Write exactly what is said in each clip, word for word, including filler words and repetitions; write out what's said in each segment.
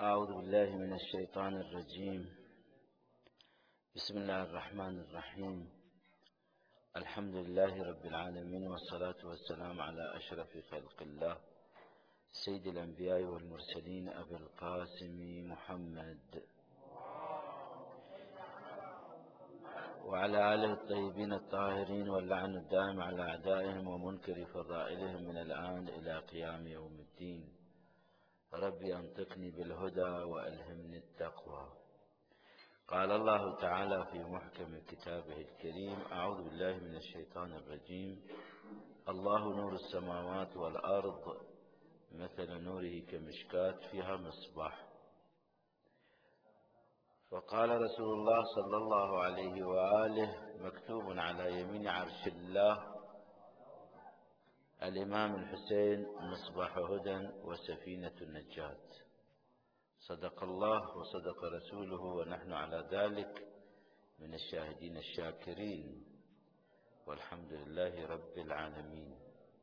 أعوذ بالله من الشيطان الرجيم. بسم الله الرحمن الرحيم. الحمد لله رب العالمين، والصلاة والسلام على أشرف خلق الله سيد الأنبياء والمرسلين أبي القاسم محمد وعلى آله الطيبين الطاهرين، واللعن الدائم على أعدائهم ومنكر فضائلهم من الآن إلى قيام يوم الدين. ربي أنطقني بالهدى وألهمني التقوى. قال الله تعالى في محكم كتابه الكريم: أعوذ بالله من الشيطان الرجيم. الله نور السماوات والأرض، مثل نوره كمشكاة فيها مصباح. وقال رسول الله صلى الله عليه وآله: مكتوب على يمين عرش الله الإمام الحسين مصباح هدى وسفينة النجاة. صدق الله وصدق رسوله، ونحن على ذلك من الشاهدين الشاكرين، والحمد لله رب العالمين.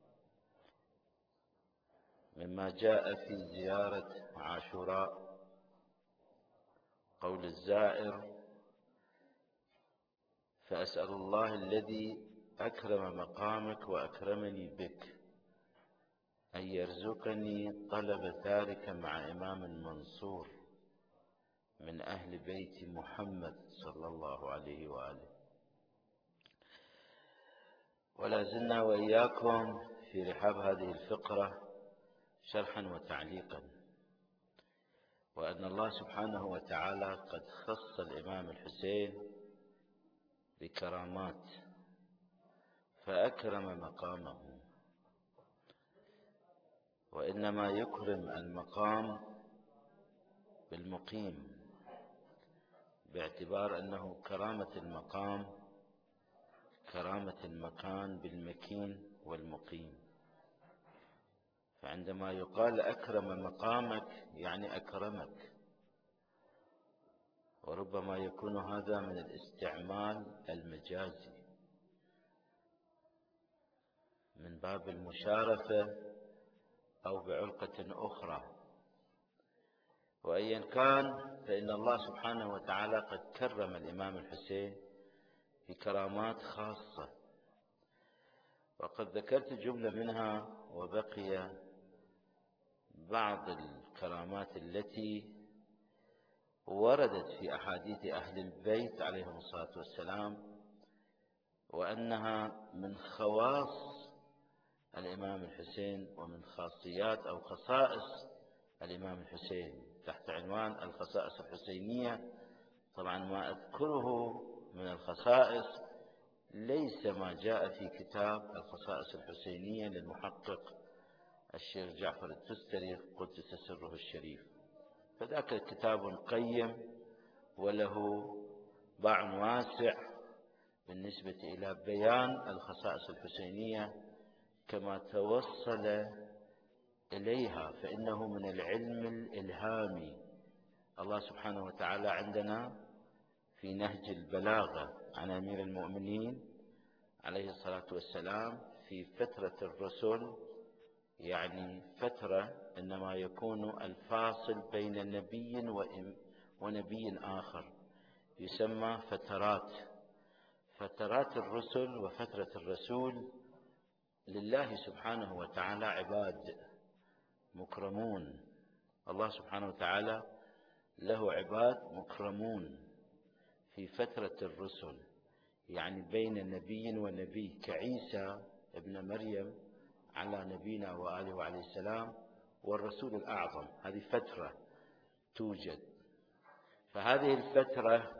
مما جاء في زيارة عاشوراء قول الزائر: فأسأل الله الذي أكرم مقامك وأكرمني بك أن يرزقني طلب ذلك مع إمام منصور من أهل بيت محمد صلى الله عليه وآله. ولا زلنا وإياكم في رحاب هذه الفقرة شرحا وتعليقا، وأن الله سبحانه وتعالى قد خص الإمام الحسين بكرامات فأكرم مقامه، وإنما يكرم المقام بالمقيم، باعتبار أنه كرامة المقام كرامة المكان بالمكين والمقيم. فعندما يقال أكرم مقامك يعني أكرمك، وربما يكون هذا من الاستعمال المجازي من باب المشارفة أو بعلقة أخرى. وأيا كان، فإن الله سبحانه وتعالى قد كرم الإمام الحسين بكرامات خاصة، وقد ذكرت جملة منها، وبقي بعض الكرامات التي وردت في أحاديث أهل البيت عليهم الصلاة والسلام، وأنها من خواص الإمام الحسين ومن خاصيات أو خصائص الإمام الحسين تحت عنوان الخصائص الحسينية. طبعا ما أذكره من الخصائص ليس ما جاء في كتاب الخصائص الحسينية للمحقق الشيخ جعفر التستري قدس سره الشريف، فذاك كتاب قيم وله باع واسع بالنسبة إلى بيان الخصائص الحسينية كما توصل إليها، فإنه من العلم الإلهامي. الله سبحانه وتعالى عندنا في نهج البلاغة عن أمير المؤمنين عليه الصلاة والسلام في فترة الرسل، يعني فترة إنما يكون الفاصل بين نبي ونبي آخر، يسمى فترات. فترات الرسل وفترة الرسول لله سبحانه وتعالى عباد مكرمون. الله سبحانه وتعالى له عباد مكرمون في فترة الرسل، يعني بين نبي ونبي، كعيسى ابن مريم على نبينا وآله وعليه السلام والرسول الأعظم. هذه فترة توجد، فهذه الفترة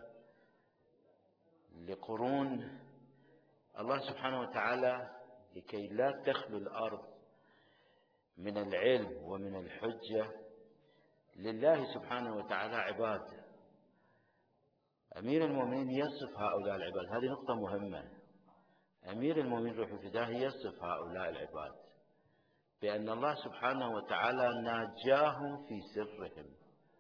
لقرون الله سبحانه وتعالى لكي لا تخلو الأرض من العلم ومن الحجة لله سبحانه وتعالى عباد. أمير المؤمنين يصف هؤلاء العباد، هذه نقطة مهمة. أمير المؤمنين روح الفداه يصف هؤلاء العباد بأن الله سبحانه وتعالى ناجاهم في سرهم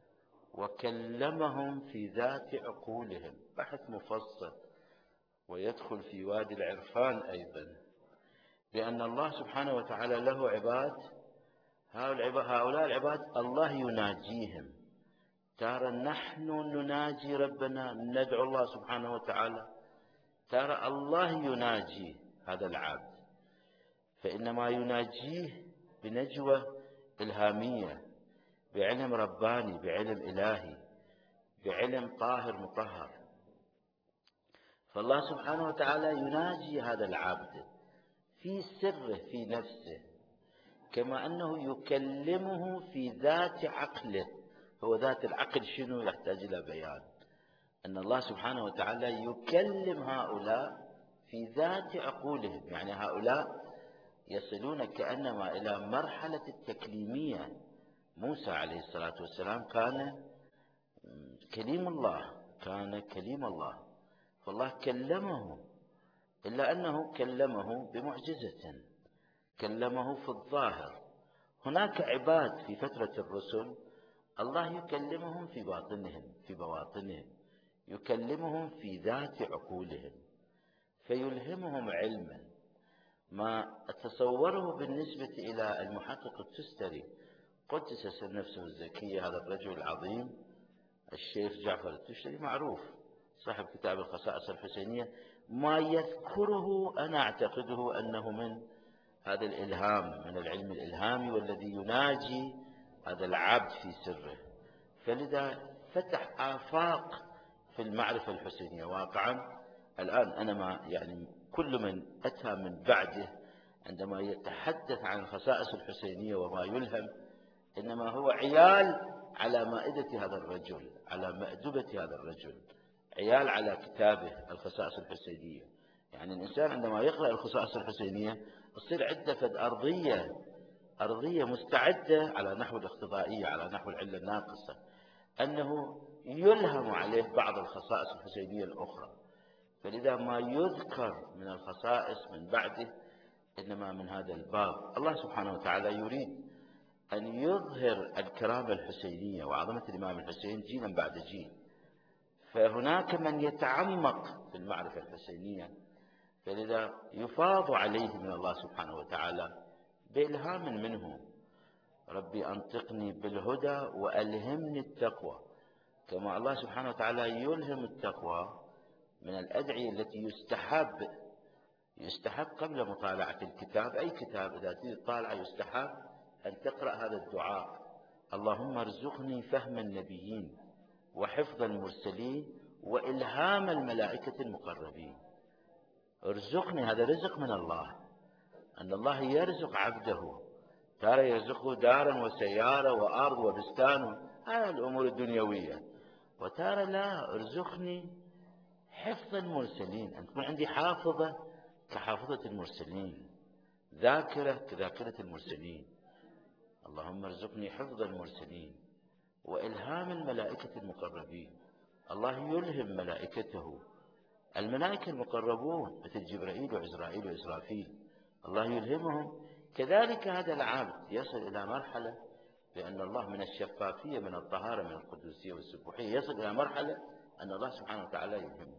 وكلمهم في ذات عقولهم، بحث مفصل ويدخل في وادي العرفان أيضا، بأن الله سبحانه وتعالى له عباد، هؤلاء العباد الله يناجيهم ترى نحن نناجي ربنا، ندعو الله سبحانه وتعالى، ترى الله يناجي هذا العبد، فإنما يناجيه بنجوى إلهامية، بعلم رباني، بعلم إلهي، بعلم طاهر مطهر. فالله سبحانه وتعالى يناجي هذا العبد في سره في نفسه، كما أنه يكلمه في ذات عقله. هو ذات العقل شنو؟ يحتاج إلى بيان. أن الله سبحانه وتعالى يكلم هؤلاء في ذات عقولهم، يعني هؤلاء يصلون كأنما إلى مرحلة التكليمية. موسى عليه الصلاة والسلام كان كليم الله، كان كليم الله، فالله كلمه، إلا أنه كلمه بمعجزة، كلمه في الظاهر. هناك عباد في فترة الرسل الله يكلمهم في باطنهم، في بواطنهم، يكلمهم في ذات عقولهم، فيلهمهم علما. ما أتصوره بالنسبة إلى المحقق التستري قدس سر نفسه الزكية، هذا الرجل العظيم الشيخ جعفر التستري معروف صاحب كتاب الخصائص الحسينية، ما يذكره أنا أعتقده أنه من هذا الإلهام، من العلم الإلهامي، والذي يناجي هذا العبد في سره. فلذا فتح آفاق في المعرفة الحسينية واقعا. الآن أنا ما يعني كل من أتى من بعده عندما يتحدث عن الخصائص الحسينية وما يلهم، إنما هو عيال على مائدة هذا الرجل، على مأدبة هذا الرجل، عيال على كتابه الخصائص الحسينية. يعني الإنسان عندما يقرأ الخصائص الحسينية تصير عنده فد أرضية، أرضية مستعدة على نحو الاقتضائية، على نحو العلة الناقصة، أنه يلهم عليه بعض الخصائص الحسينية الأخرى. فلذا ما يذكر من الخصائص من بعده إنما من هذا الباب. الله سبحانه وتعالى يريد أن يظهر الكرامة الحسينية وعظمة الإمام الحسين جيلا بعد جيل. فهناك من يتعمق في المعرفة الحسينية، فلذا يفاض عليه من الله سبحانه وتعالى بإلهام منه. ربي أنطقني بالهدى وألهمني التقوى، كما الله سبحانه وتعالى يلهم التقوى من الأدعية التي يستحب يستحب قبل مطالعة الكتاب، أي كتاب إذا تريد تطالعه يستحب أن تقرأ هذا الدعاء: اللهم ارزقني فهم النبيين وحفظ المرسلين وإلهام الملائكة المقربين. ارزقني، هذا رزق من الله، أن الله يرزق عبده، ترى يرزقه دارا وسيارة وأرض وبستان، هذه الأمور الدنيوية، وترى لا، ارزقني حفظ المرسلين، أن تكون عندي حافظة كحافظة المرسلين، ذاكرة كذاكرة المرسلين. اللهم ارزقني حفظ المرسلين وإلهام الملائكة المقربين. الله يلهم ملائكته، الملائكة المقربون مثل جبرائيل وعزرائيل وإسرافيل، الله يلهمهم. كذلك هذا العبد يصل إلى مرحلة، لأن الله من الشفافية، من الطهارة، من القدسية والسبوحية، يصل إلى مرحلة أن الله سبحانه وتعالى يلهمه.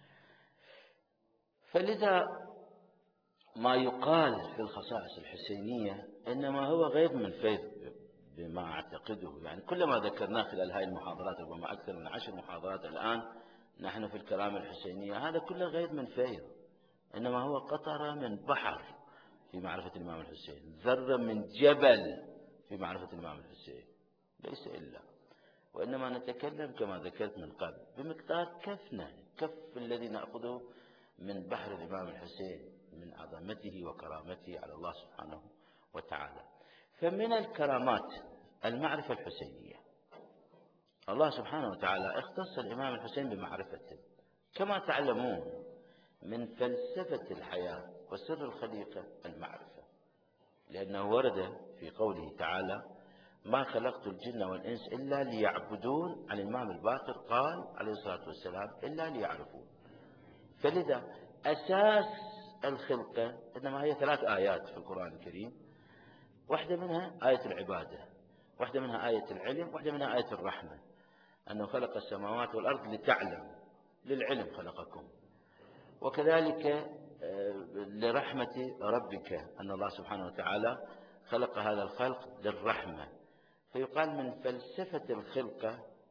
فلذا ما يقال في الخصائص الحسينية إنما هو غير من فيض بما أعتقده. يعني كلما ذكرناه خلال هذه المحاضرات، ربما أكثر من عشر محاضرات الآن نحن في الكرامة الحسينية، هذا كله غير من فيض، إنما هو قطرة من بحر في معرفة الإمام الحسين، ذرة من جبل في معرفة الإمام الحسين، ليس إلا. وإنما نتكلم كما ذكرت من قبل بمقدار كفنا، كف الذي نأخذه من بحر الإمام الحسين من عظمته وكرامته على الله سبحانه وتعالى. فمن الكرامات المعرفة الحسينية، الله سبحانه وتعالى اختص الإمام الحسين بمعرفته. كما تعلمون من فلسفة الحياة وسر الخليقة المعرفة، لأنه ورد في قوله تعالى: ما خلقت الجن والإنس إلا ليعبدون. عن الإمام الباقر قال عليه الصلاة والسلام: إلا ليعرفون. فلذا أساس الخلقة إنما هي ثلاث آيات في القرآن الكريم، واحدة منها آية العبادة، واحدة منها آية العلم، واحدة منها آية الرحمة، أنه خلق السماوات والأرض لتعلم، للعلم خلقكم، وكذلك لرحمة ربك، أن الله سبحانه وتعالى خلق هذا الخلق للرحمة. فيقال من فلسفة الخلقة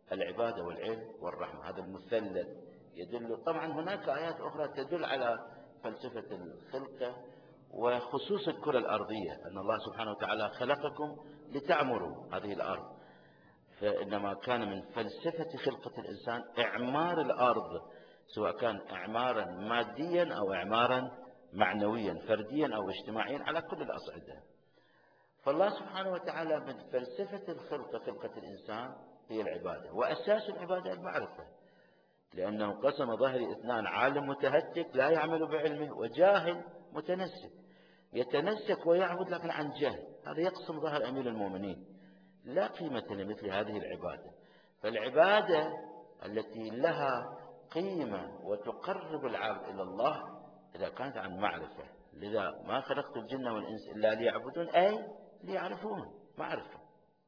العبادة والعلم والرحمة. هذا المثلث يدل. طبعا هناك آيات أخرى تدل على فلسفة الخلقة وخصوص الكرة الأرضية، أن الله سبحانه وتعالى خلقكم لتعمروا هذه الأرض، فإنما كان من فلسفة خلقة الإنسان إعمار الأرض، سواء كان إعمارا ماديا أو إعمارا معنويا فرديا أو اجتماعيا على كل الأصعدة. فالله سبحانه وتعالى من فلسفة الخلقة خلقة الإنسان هي العبادة، وأساس العبادة المعرفة، لأنه قسم ظهري اثنان: عالم متهتك لا يعمل بعلمه، وجاهل متنسك يتنسك ويعبد لكن عن جهل. هذا يقسم ظهر أمير المؤمنين. لا قيمة لمثل هذه العبادة. فالعبادة التي لها قيمة وتقرب العبد إلى الله إذا كانت عن معرفة. لذا ما خلقت الجن والإنس إلا ليعبدون، أي ليعرفون معرفة.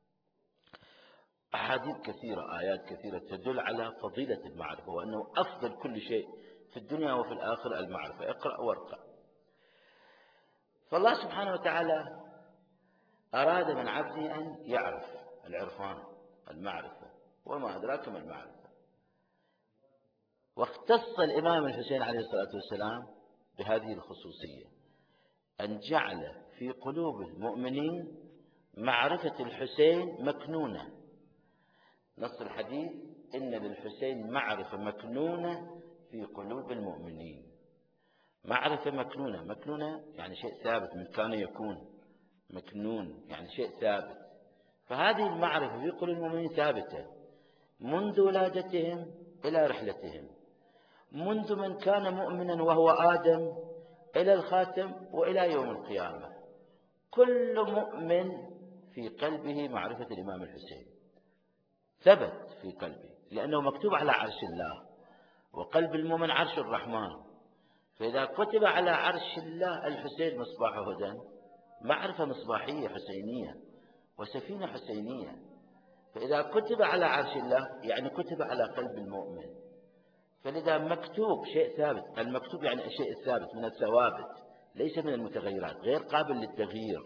أحاديث كثيرة آيات كثيرة تدل على فضيلة المعرفة، وأنه أفضل كل شيء في الدنيا وفي الآخرة المعرفة. اقرأ وارقى. فالله سبحانه وتعالى أراد من عبده أن يعرف العرفان المعرفة، وما أدراك ما المعرفة. واختص الإمام الحسين عليه الصلاة والسلام بهذه الخصوصية، أن جعل في قلوب المؤمنين معرفة الحسين مكنونة. نص الحديث: إن للحسين معرفة مكنونة في قلوب المؤمنين. معرفة مكنونة، مكنونة يعني شيء ثابت، من كان يكون. مكنون يعني شيء ثابت. فهذه المعرفة في قلوب المؤمنين ثابتة منذ ولادتهم إلى رحلتهم، منذ من كان مؤمنا وهو آدم إلى الخاتم وإلى يوم القيامة. كل مؤمن في قلبه معرفة الإمام الحسين، ثبت في قلبه، لأنه مكتوب على عرش الله، وقلب المؤمن عرش الرحمن. فإذا كتب على عرش الله الحسين مصباح هدى، معرفة مصباحية حسينية وسفينة حسينية. فإذا كتب على عرش الله يعني كتب على قلب المؤمن. فلذا مكتوب شيء ثابت. المكتوب يعني الشيء الثابت من الثوابت، ليس من المتغيرات، غير قابل للتغيير،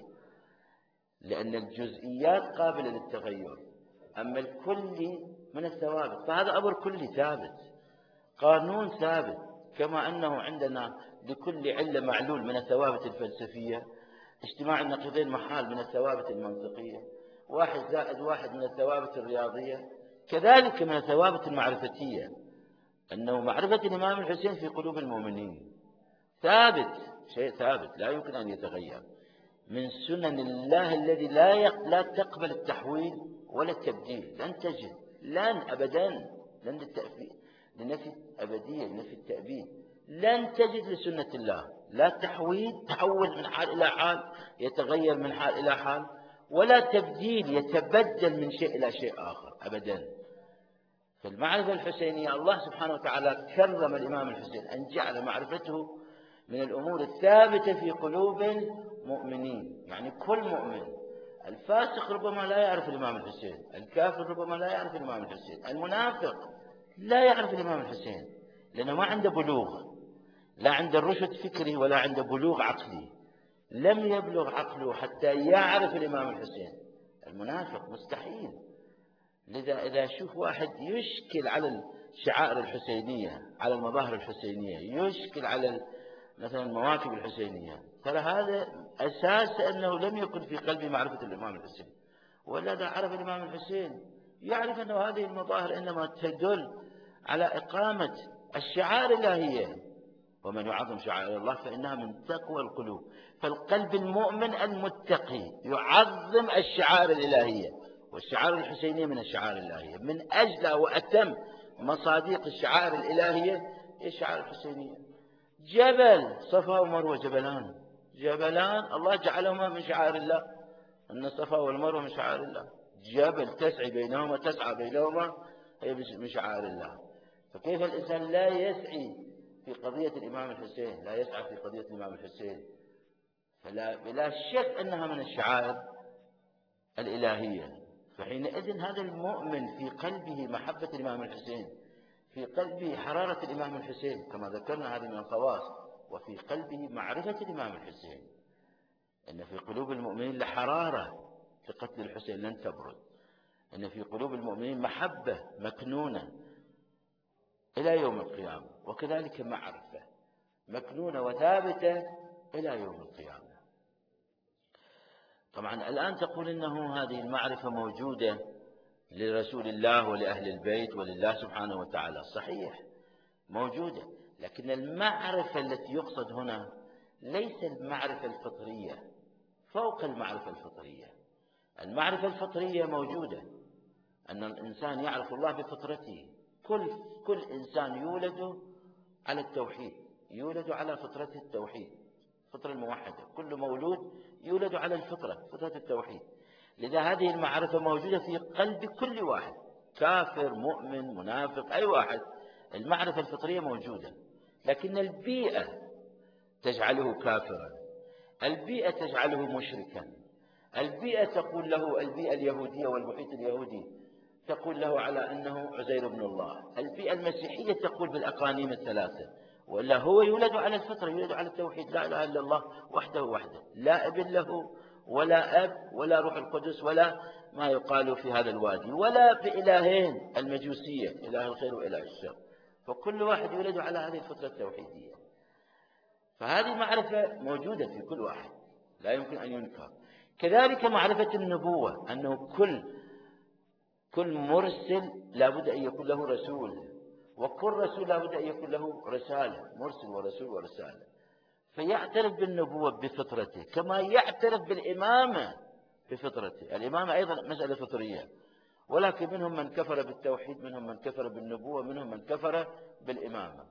لأن الجزئيات قابلة للتغير، أما الكلي من الثوابت. فهذا أمر كلي ثابت، قانون ثابت. كما أنه عندنا لكل علة معلول من الثوابت الفلسفية، اجتماع النقيضين محال من الثوابت المنطقية، واحد زائد واحد من الثوابت الرياضية، كذلك من الثوابت المعرفتية، أنه معرفة الإمام الحسين في قلوب المؤمنين ثابت، شيء ثابت لا يمكن أن يتغير، من سنن الله الذي لا لا تقبل التحويل ولا التبديل. لن تجد، لن أبدا، لن للتأفيل لنفي أبدية، لنفي التأبيد. لن تجد لسنة الله لا تحويل، تحول من حال إلى حال، يتغير من حال إلى حال، ولا تبديل، يتبدل من شيء إلى شيء آخر أبدا. فالمعرفة الحسينية الله سبحانه وتعالى كرم الإمام الحسين أن جعل معرفته من الأمور الثابتة في قلوب المؤمنين. يعني كل مؤمن، الفاسق ربما لا يعرف الإمام الحسين، الكافر ربما لا يعرف الإمام الحسين، المنافق لا يعرف الإمام الحسين، لأنه ما عنده بلوغ، لا عنده رشد فكري ولا عنده بلوغ عقلي، لم يبلغ عقله حتى يعرف الإمام الحسين. المنافق مستحيل. لذا إذا شوف واحد يشكل على الشعائر الحسينية، على المظاهر الحسينية، يشكل على مثلا المواكب الحسينية، ترى هذا أساس أنه لم يكن في قلبه معرفة الإمام الحسين. ولذا عرف الإمام الحسين يعرف أن هذه المظاهر إنما تدل على إقامة الشعائر الإلهية، ومن يعظم شعائر الله فإنها من تقوى القلوب. فالقلب المؤمن المتقي يعظم الشعائر الإلهية، والشعائر الحسينية من الشعائر الإلهية، من أجل وأتم مصادق الشعائر الإلهية هي الشعائر الحسينية. جبل صفا ومروة جبلان، جبلان الله جعلهما من شعائر الله، أن الصفا والمروة من شعائر الله. جبل تسعى بينهما، تسعى بينهما، هي من شعائر الله. فكيف الإنسان لا يسعي في قضية الإمام الحسين، لا يسعى في قضية الإمام الحسين؟ فلا بلا شك أنها من الشعائر الإلهية. فحينئذ هذا المؤمن في قلبه محبة الإمام الحسين، في قلبه حرارة الإمام الحسين، كما ذكرنا هذه من الخواص، وفي قلبه معرفة الإمام الحسين. إن في قلوب المؤمنين لحرارة في قتل الحسين لن تبرد. أن في قلوب المؤمنين محبة مكنونة إلى يوم القيامة، وكذلك معرفة مكنونة وثابتة إلى يوم القيامة. طبعا الآن تقول إنه هذه المعرفة موجودة لرسول الله ولأهل البيت ولله سبحانه وتعالى، صحيح موجودة، لكن المعرفة التي يقصد هنا ليس المعرفة الفطرية، فوق المعرفة الفطرية. المعرفة الفطرية موجودة، أن الإنسان يعرف الله بفطرته. كل كل إنسان يولد على التوحيد، يولد على فطرة التوحيد، فطرة الموحدة. كل مولود يولد على الفطرة، فطرة التوحيد. لذا هذه المعرفة موجودة في قلب كل واحد، كافر مؤمن منافق أي واحد، المعرفة الفطرية موجودة. لكن البيئة تجعله كافرا، البيئة تجعله مشركا، البيئة تقول له، البيئة اليهودية والمحيط اليهودي تقول له على أنه عزير بن الله، البيئة المسيحية تقول بالأقانيم الثلاثة، وإلا هو يولد على الفطرة، يولد على التوحيد، لا إله إلا الله وحده وحده، لا ابن له ولا أب ولا روح القدس ولا ما يقال في هذا الوادي، ولا بإلهين المجوسية، إله الخير وإله الشر. فكل واحد يولد على هذه الفطرة التوحيدية. فهذه معرفة موجودة في كل واحد، لا يمكن أن ينكر. كذلك معرفة النبوة، أنه كل كل مرسل لابد أن يكون له رسول، وكل رسول لابد أن يكون له رسالة، مرسل ورسول ورسالة. فيعترف بالنبوة بفطرته كما يعترف بالإمامة بفطرته. الإمامة أيضا مسألة فطرية، ولكن منهم من كفر بالتوحيد، منهم من كفر بالنبوة، منهم من كفر بالإمامة.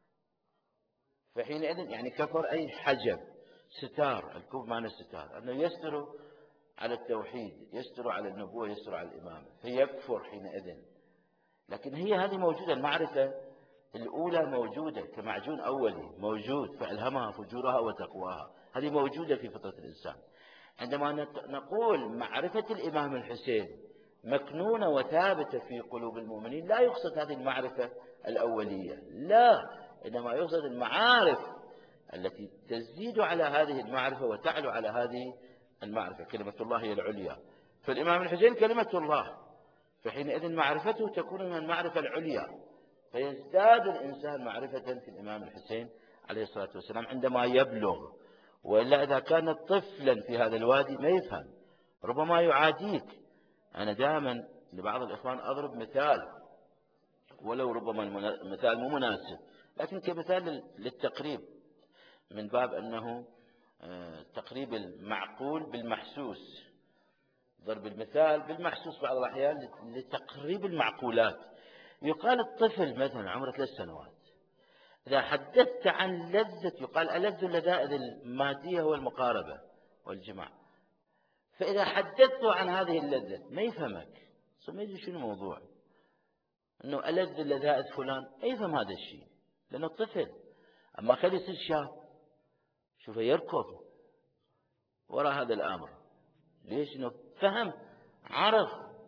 فحينئذ يعني كفر أي حجب، ستار. الكفر معنى الستار، أنه يستر على التوحيد، يستر على النبوة، يستر على الإمامة، فيكفر حينئذ. لكن هي هذه موجودة، المعرفة الأولى موجودة كمعجون أولي موجود، فألهمها فجورها وتقواها، هذه موجودة في فطرة الإنسان. عندما نقول معرفة الإمام الحسين مكنونة وثابتة في قلوب المؤمنين، لا يقصد هذه المعرفة الأولية، لا، إنما يقصد المعارف التي تزيد على هذه المعرفة وتعلو على هذه المعرفة. كلمة الله هي العليا، فالإمام الحسين كلمة الله، فحينئذ معرفته تكون من المعرفة العليا، فيزداد الإنسان معرفة في الإمام الحسين عليه الصلاة والسلام عندما يبلغ. وإلا إذا كان طفلا في هذا الوادي ما يفهم، ربما يعاديك. أنا دائما لبعض الإخوان أضرب مثال، ولو ربما المثال مو مناسب، لكن كمثال للتقريب، من باب أنه تقريب المعقول بالمحسوس، ضرب المثال بالمحسوس بعض الأحيان لتقريب المعقولات. يقال الطفل مثلا عمره ثلاث سنوات، إذا حدثت عن لذة، يقال ألذ اللذائذ المادية هو المقاربة والجماع، فإذا حدثته عن هذه اللذة ما يفهمك، ما يدري شنو الموضوع، أنه ألذ اللذائذ فلان، ما يفهم هذا الشيء لأنه طفل. أما خلي يصير شاب، شوفه يركض وراء هذا الأمر، ليش؟ إنه فهم، عرف،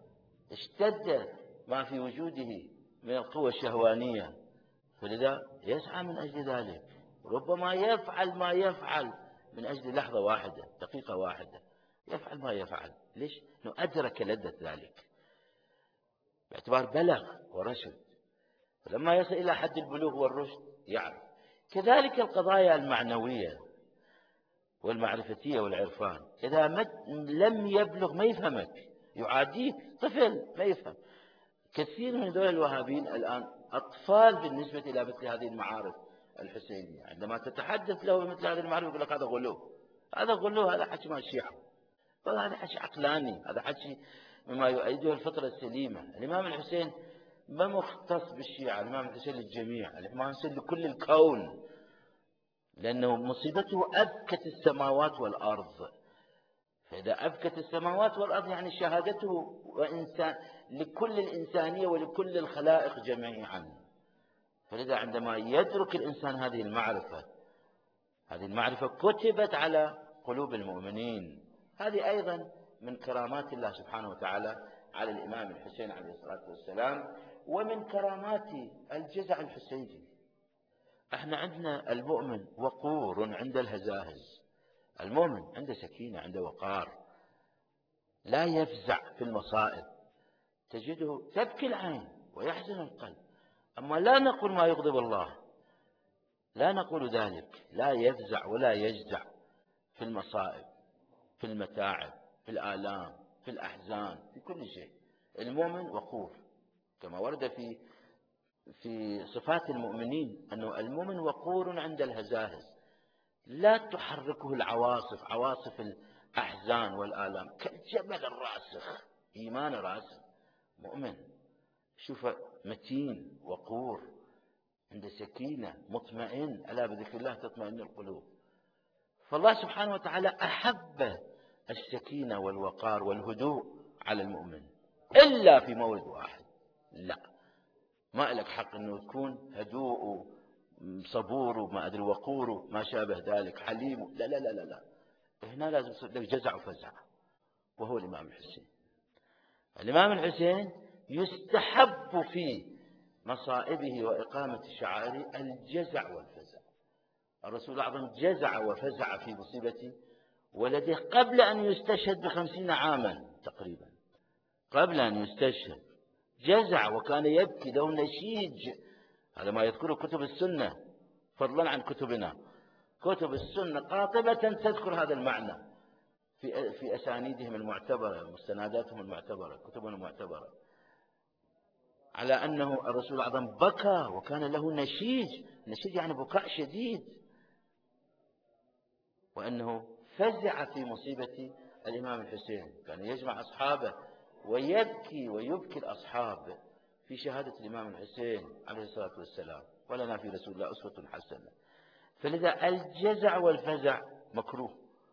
اشتد ما في وجوده من القوة الشهوانية، فلذا يسعى من أجل ذلك، ربما يفعل ما يفعل من أجل لحظة واحدة، دقيقة واحدة، يفعل ما يفعل، ليش؟ إنه أدرك لذة ذلك باعتبار بلغ ورشد، فلما يصل إلى حد البلوغ والرشد يعرف. كذلك القضايا المعنوية والمعرفتية والعرفان، إذا لم يبلغ ما يفهمك، يعاديك، طفل ما يفهم. كثير من دول الوهابيين الآن أطفال بالنسبة إلى مثل هذه المعارف الحسينية، عندما تتحدث له مثل هذه المعارف يقول لك هذا غلو، هذا غلو، هذا حكي مع الشيعة، هذا حكي عقلاني، هذا حكي مما يؤيده الفطرة السليمة. الإمام الحسين ما مختص بالشيعة، الإمام الحسين للجميع، الإمام الحسين لكل الكون، لأنه مصيبته أبكت السماوات والأرض. فإذا أبكت السماوات والأرض يعني شهادته وإنسان لكل الإنسانية ولكل الخلائق جميعا. فلذا عندما يدرك الإنسان هذه المعرفة، هذه المعرفة كتبت على قلوب المؤمنين. هذه أيضا من كرامات الله سبحانه وتعالى على الإمام الحسين عليه الصلاة والسلام، ومن كرامات الجزع الحسيني. احنا عندنا المؤمن وقور عند الهزاهز، المؤمن عنده سكينة، عنده وقار، لا يفزع في المصائب، تجده تبكي العين ويحزن القلب. أما لا نقول ما يغضب الله، لا نقول ذلك، لا يفزع ولا يجزع في المصائب، في المتاعب، في الآلام، في الأحزان، في كل شيء. المؤمن وقور، كما ورد في في صفات المؤمنين أنه المؤمن وقور عند الهزائز، لا تحركه العواصف، عواصف الأحزان والآلام، كالجبل الراسخ، إيمان راسخ، مؤمن شوف متين وقور، عند سكينة، مطمئن، ألا بذكر الله تطمئن القلوب. فالله سبحانه وتعالى أحب السكينة والوقار والهدوء على المؤمن، إلا في مورد واحد، لا، ما لك حق أنه تكون هدوء صبور وما أدري وقور وما شابه ذلك، حليم، لا لا لا لا لا، هنا لازم يصير لك جزع وفزع، وهو الإمام الحسين. الإمام الحسين يستحب في مصائبه وإقامة شعائره الجزع والفزع. الرسول الأعظم جزع وفزع في مصيبة ولده قبل أن يستشهد بخمسين عاما تقريبا، قبل أن يستشهد جزع وكان يبكي له نشيج. هذا ما يذكره كتب السنة فضلا عن كتبنا. كتب السنة قاطبة تذكر هذا المعنى في في أسانيدهم المعتبرة، مستنداتهم المعتبرة، كتبهم المعتبرة، على أنه الرسول الأعظم بكى وكان له نشيج، نشيج يعني بكاء شديد، وأنه فزع في مصيبة الإمام الحسين، كان يجمع أصحابه ويبكي ويبكي الأصحاب في شهادة الإمام الحسين عليه الصلاة والسلام، ولنا في رسول الله أسوة حسنة. فلذا الجزع والفزع مكروه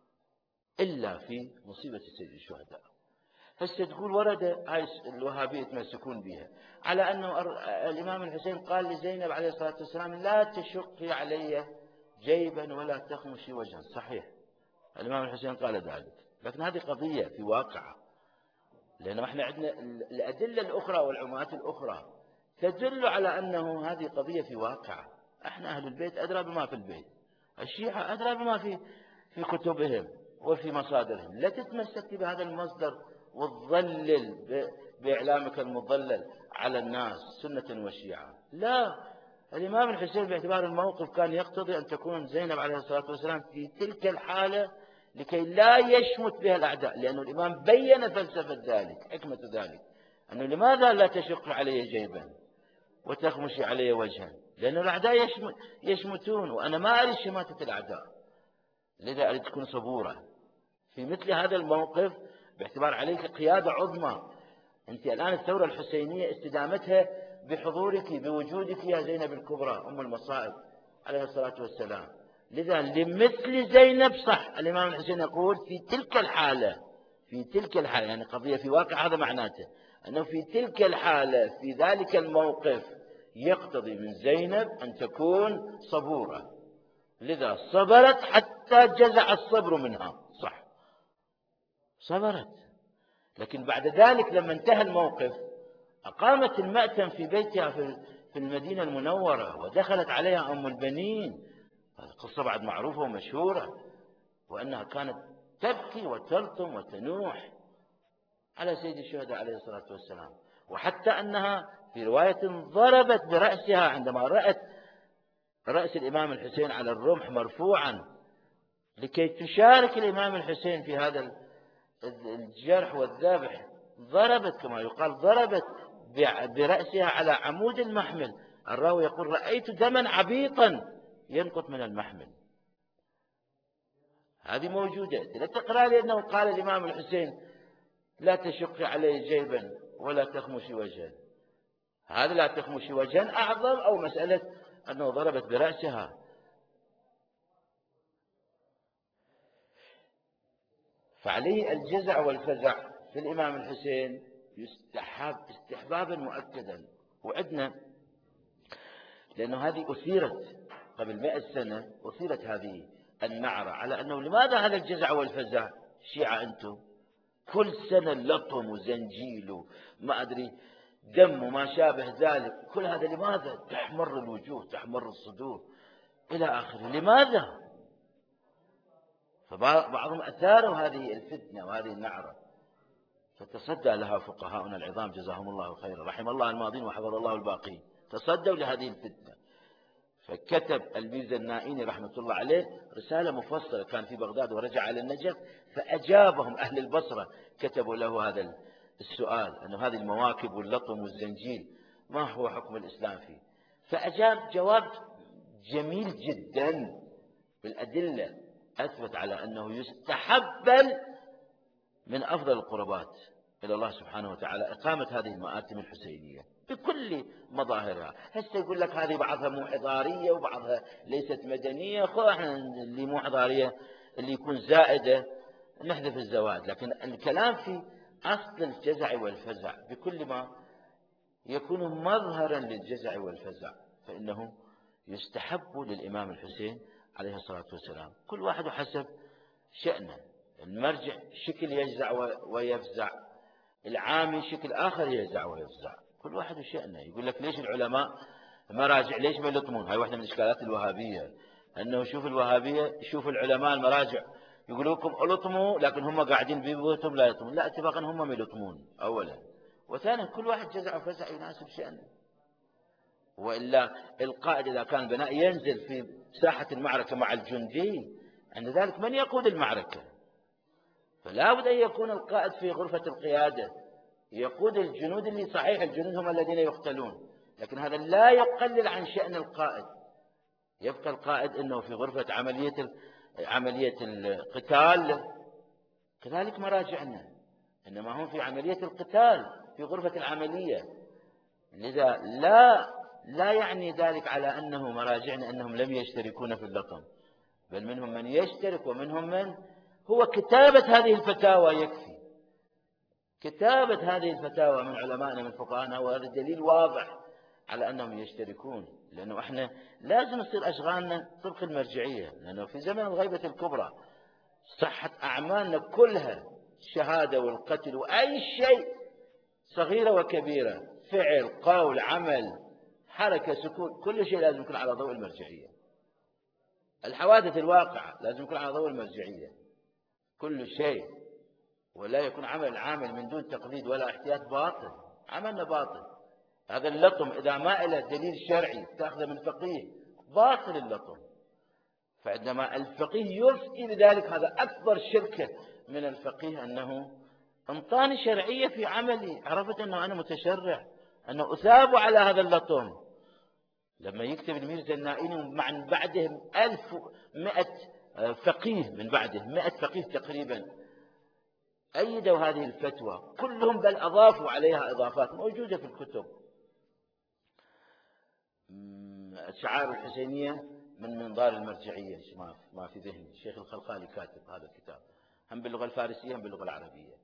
إلا في مصيبة سيد الشهداء. هسه تقول ورد هاي الوهابية يتمسكون بها على أنه الإمام الحسين قال لزينب عليه الصلاة والسلام لا تشقي علي جيبا ولا تخمشي وجها. صحيح، الإمام الحسين قال ذلك، لكن هذه قضية في واقعة، لأنه احنا عندنا الأدلة الأخرى والعمات الأخرى تدل على أنه هذه قضية في واقعة. احنا أهل البيت أدرى بما في البيت، الشيعة أدرى بما في في كتبهم وفي مصادرهم. لا تتمسك بهذا المصدر وتضلل بإعلامك المضلل على الناس سنة وشيعة. لا، الإمام الحسين باعتبار الموقف كان يقتضي أن تكون زينب عليه الصلاة والسلام في تلك الحالة لكي لا يشمت بها الأعداء، لأن الإمام بين فلسفة ذلك، حكمة ذلك، أنه لماذا لا تشق علي جيبا وتخمشي علي وجها، لأن الأعداء يشمتون وأنا ما أريد شماتة الأعداء، لذا أريد تكون صبورة في مثل هذا الموقف، باعتبار عليك قيادة عظمى. أنت الآن الثورة الحسينية استدامتها بحضورك بوجودك يا زينب الكبرى أم المصائب عليه الصلاة والسلام. لذا لمثل زينب صح الإمام الحسين يقول في تلك الحالة، في تلك الحالة يعني قضية في واقع، هذا معناته أنه في تلك الحالة في ذلك الموقف يقتضي من زينب أن تكون صبورة، لذا صبرت حتى جزع الصبر منها، صح صبرت. لكن بعد ذلك لما انتهى الموقف أقامت المأتم في بيتها في المدينة المنورة ودخلت عليها أم البنين. هذه قصة بعد معروفة ومشهورة، وأنها كانت تبكي وتلطم وتنوح على سيد الشهداء عليه الصلاة والسلام، وحتى أنها في رواية ضربت برأسها عندما رأت رأس الإمام الحسين على الرمح مرفوعا لكي تشارك الإمام الحسين في هذا الجرح والذبح، ضربت كما يقال ضربت برأسها على عمود المحمل. الراوي يقول رأيت دما عبيطا ينقط من المحمل. هذه موجودة، لا تقرأ لي أنه قال الإمام الحسين لا تشقي علي جيبا ولا تخمشي وجها. هذا لا تخمشي وجها أعظم، أو مسألة أنه ضربت برأسها. فعليه الجزع والفزع في الإمام الحسين يستحب استحبابا مؤكدا. وعدنا لأنه هذه أثيرت قبل مئة سنة، أثيرت هذه النعرة على أنه لماذا هذا الجزع والفزع؟ شيعة أنتم كل سنة لطم وزنجيل وما أدري دم وما شابه ذلك، كل هذا لماذا؟ تحمر الوجوه تحمر الصدور إلى آخره، لماذا؟ فبعضهم أثاروا هذه الفتنة وهذه النعرة. فتصدى لها فقهاؤنا العظام جزاهم الله خيرا، رحم الله الماضين وحفظ الله الباقين، تصدوا لهذه الفتنة. فكتب الميرزا النائيني رحمة الله عليه رسالة مفصلة، كان في بغداد ورجع على النجف، فأجابهم أهل البصرة، كتبوا له هذا السؤال، أنه هذه المواكب واللطم والزنجيل ما هو حكم الإسلام فيه؟ فأجاب جواب جميل جدا بالأدلة، أثبت على أنه يستحب من أفضل القربات إلى الله سبحانه وتعالى إقامة هذه المآتم الحسينية بكل مظاهرها. هسه يقول لك هذه بعضها مو حضارية وبعضها ليست مدنية، خو احنا اللي مو حضارية اللي يكون زائدة نحذف الزوائد، لكن الكلام في أصل الجزع والفزع بكل ما يكون مظهرا للجزع والفزع، فإنه يستحب للإمام الحسين عليه الصلاة والسلام، كل واحد حسب شأنه. المرجع شكل يجزع ويفزع، العامي شكل آخر يجزع ويفزع، كل واحد وشأنه. يقول لك ليش العلماء مراجع ليش ما يلطمون؟ هاي واحدة من إشكالات الوهابية، أنه شوف الوهابية شوف العلماء المراجع يقولوا لكم ألطموا، لكن هم قاعدين ببيوتهم لا يلطمون، لا اتفاقا هم ما يلطمون أولا، وثانيا كل واحد جزع وفزع يناسب شأنه. وإلا القائد إذا كان بناء ينزل في ساحة المعركة مع الجندي، عند ذلك من يقود المعركة؟ فلا بد أن يكون القائد في غرفة القيادة يقود الجنود، اللي صحيح الجنود هم الذين يقتلون، لكن هذا لا يقلل عن شأن القائد. يبقى القائد أنه في غرفة عملية عملية القتال كذلك مراجعنا، إنما هم في عملية القتال في غرفة العملية. لذا لا لا يعني ذلك على أنه مراجعنا أنهم لم يشتركون في اللطم، بل منهم من يشترك ومنهم من هو كتابة هذه الفتاوى يكفي. كتابة هذه الفتاوى من علمائنا من فقهاءنا وهذا دليل واضح على أنهم يشتركون، لأنه إحنا لازم نصير أشغالنا طبق المرجعية، لأنه في زمن الغيبة الكبرى صحت أعمالنا كلها الشهادة والقتل وأي شيء صغيرة وكبيرة، فعل قول عمل حركة سكون، كل شيء لازم يكون على ضوء المرجعية. الحوادث الواقعة لازم يكون على ضوء المرجعية كل شيء، ولا يكون عمل العامل من دون تقليد ولا احتياط باطل، عملنا باطل. هذا اللطم إذا ما له دليل شرعي تأخذه من فقيه باطل اللطم، فعندما الفقيه يفتي لذلك هذا أكبر شركة من الفقيه، أنه انطاني شرعية في عملي، عرفت أنه أنا متشرع، أنه أثاب على هذا اللطم. لما يكتب الميرزا النائيني من بعدهم ألف ومئة فقيه، من بعده مئة فقيه تقريبا أيدوا هذه الفتوى كلهم، بل أضافوا عليها إضافات موجودة في الكتب. الشعائر الحسينية من منظار المرجعية ما في ذهني، الشيخ الخلخالي كاتب هذا الكتاب هم باللغة الفارسية هم باللغة العربية.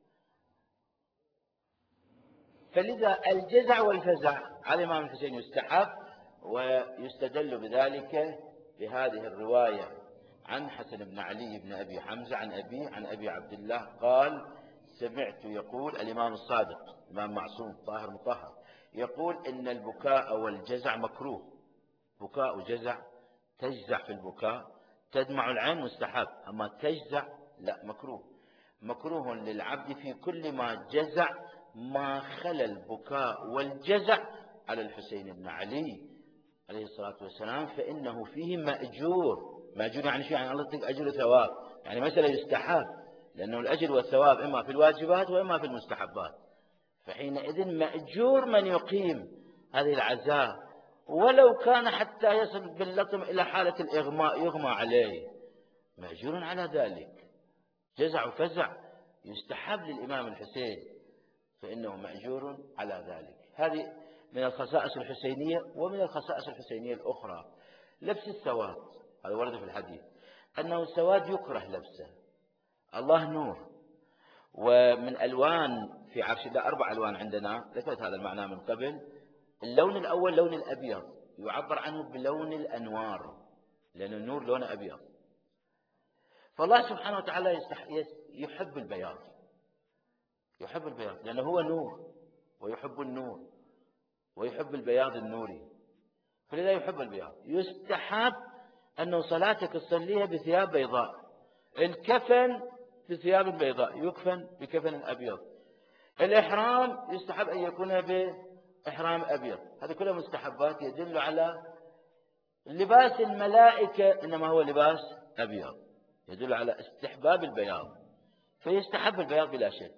فلذا الجزع والفزع على الإمام الحسين يستحب، ويستدل بذلك بهذه الرواية عن حسن بن علي بن أبي حمزة عن أبي عن أبي عبد الله قال سمعت يقول الإمام الصادق إمام معصوم طاهر مطهر يقول إن البكاء والجزع مكروه، بكاء وجزع، تجزع في البكاء تدمع العين مستحب، أما تجزع لا مكروه. مكروه للعبد في كل ما جزع ما خلا البكاء والجزع على الحسين بن علي عليه الصلاة والسلام، فإنه فيه مأجور. مأجور يعني شو؟ يعني الله يعطيك أجر وثواب، يعني مسألة يستحب، لأنه الأجر والثواب إما في الواجبات وإما في المستحبات، فحينئذ مأجور من يقيم هذه العزاء، ولو كان حتى يصل باللطم إلى حالة الإغماء يغمى عليه، مأجور على ذلك. جزع وفزع يستحب للإمام الحسين، فإنه مأجور على ذلك. هذه من الخصائص الحسينية. ومن الخصائص الحسينية الأخرى لبس السواد، هذا ورد في الحديث أنه السواد يكره لبسه، الله نور، ومن ألوان في عرش الله أربع ألوان عندنا، ذكرت هذا المعنى من قبل. اللون الأول لون الأبيض، يعبر عنه بلون الأنوار، لأن النور لونه أبيض. فالله سبحانه وتعالى يحب البياض، يحب البياض لأنه هو نور ويحب النور ويحب البياض النوري، فلذا يحب البياض. يستحب أنه صلاتك تصليها بثياب بيضاء، الكفن بثياب بيضاء، يكفن بكفن أبيض. الإحرام يستحب أن يكون بإحرام أبيض، هذه كلها مستحبات يدل على لباس الملائكة، إنما هو لباس أبيض، يدل على استحباب البياض، فيستحب البياض بلا شك.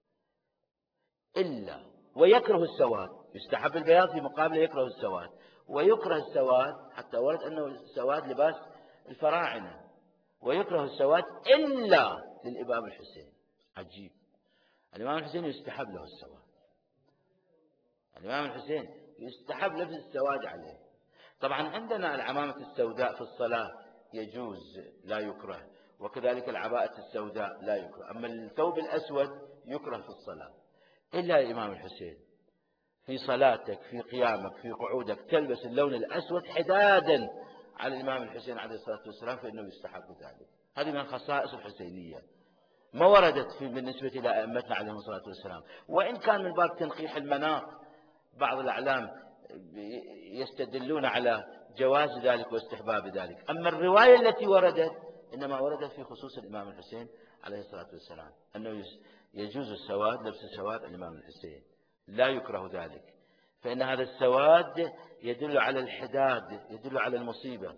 إلا ويكره السواد، يستحب البياض في مقابل يكره السواد، ويكره السواد حتى ورد أنه السواد لباس الفراعنة، ويكره السواد إلا للإمام الحسين. عجيب، الإمام الحسين يستحب له السواد، الإمام الحسين يستحب لبس السواد عليه. طبعا عندنا العمامة السوداء في الصلاة يجوز لا يكره، وكذلك العباءة السوداء لا يكره، أما الثوب الأسود يكره في الصلاة. إلا الإمام الحسين في صلاتك في قيامك في قعودك تلبس اللون الأسود حدادا على الإمام الحسين عليه الصلاة والسلام، فإنه يستحب ذلك. هذه من خصائص الحسينية، ما وردت في بالنسبة إلى أئمتنا عليهم الصلاة والسلام، وإن كان من باب تنقيح المناط بعض الأعلام يستدلون على جواز ذلك واستحباب ذلك، أما الرواية التي وردت إنما وردت في خصوص الإمام الحسين عليه الصلاة والسلام، أنه يجوز السواد، لبس السواد الإمام الحسين لا يكره ذلك، فإن هذا السواد يدل على الحداد، يدل على المصيبة،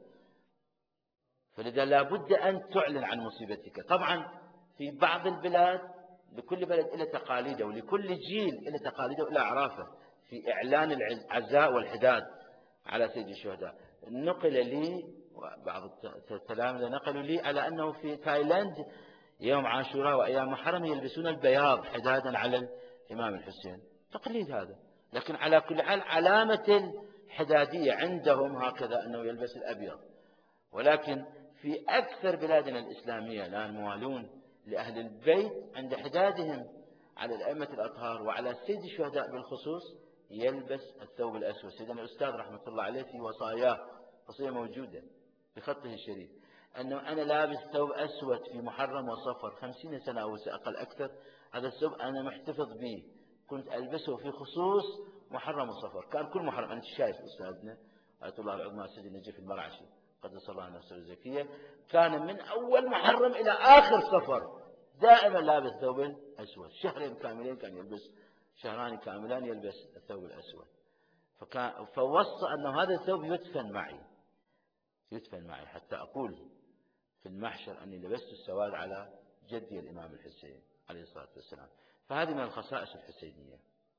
فلذا لا بد أن تعلن عن مصيبتك. طبعا في بعض البلاد لكل بلد إلى تقاليده، ولكل جيل إلى تقاليده إلى أعرافه في إعلان العزاء والحداد على سيد الشهداء. نقل لي بعض التلامذة نقلوا لي على أنه في تايلاند يوم عاشوراء وأيام محرم يلبسون البياض حدادا على الإمام الحسين، تقليد هذا، لكن على كل حال علامة الحدادية عندهم هكذا أنه يلبس الأبيض. ولكن في أكثر بلادنا الإسلامية الآن موالون لأهل البيت عند حدادهم على الأئمة الأطهار وعلى سيد الشهداء بالخصوص يلبس الثوب الأسود. سيدنا الأستاذ رحمة الله عليه في وصاياه، وصية موجودة بخطه الشريف، أنه أنا لابس ثوب أسود في محرم وصفر خمسين سنة أو أقل أكثر، هذا الثوب أنا محتفظ به، كنت ألبسه في خصوص محرم وصفر، كان كل محرم. أنت شايف أستاذنا آية الله العظمى سيد النجيف المرعشي قدس الله نفسه الزكية، كان من أول محرم إلى آخر صفر دائما لابس ثوب أسود، شهرين كاملين كان يلبس، شهران كاملان يلبس الثوب الأسود. فكان فوصى أنه هذا الثوب يدفن معي، يدفن معي حتى أقول في المحشر أني لبست السواد على جدي الإمام الحسين عليه الصلاة والسلام. فهذه من الخصائص الحسينية.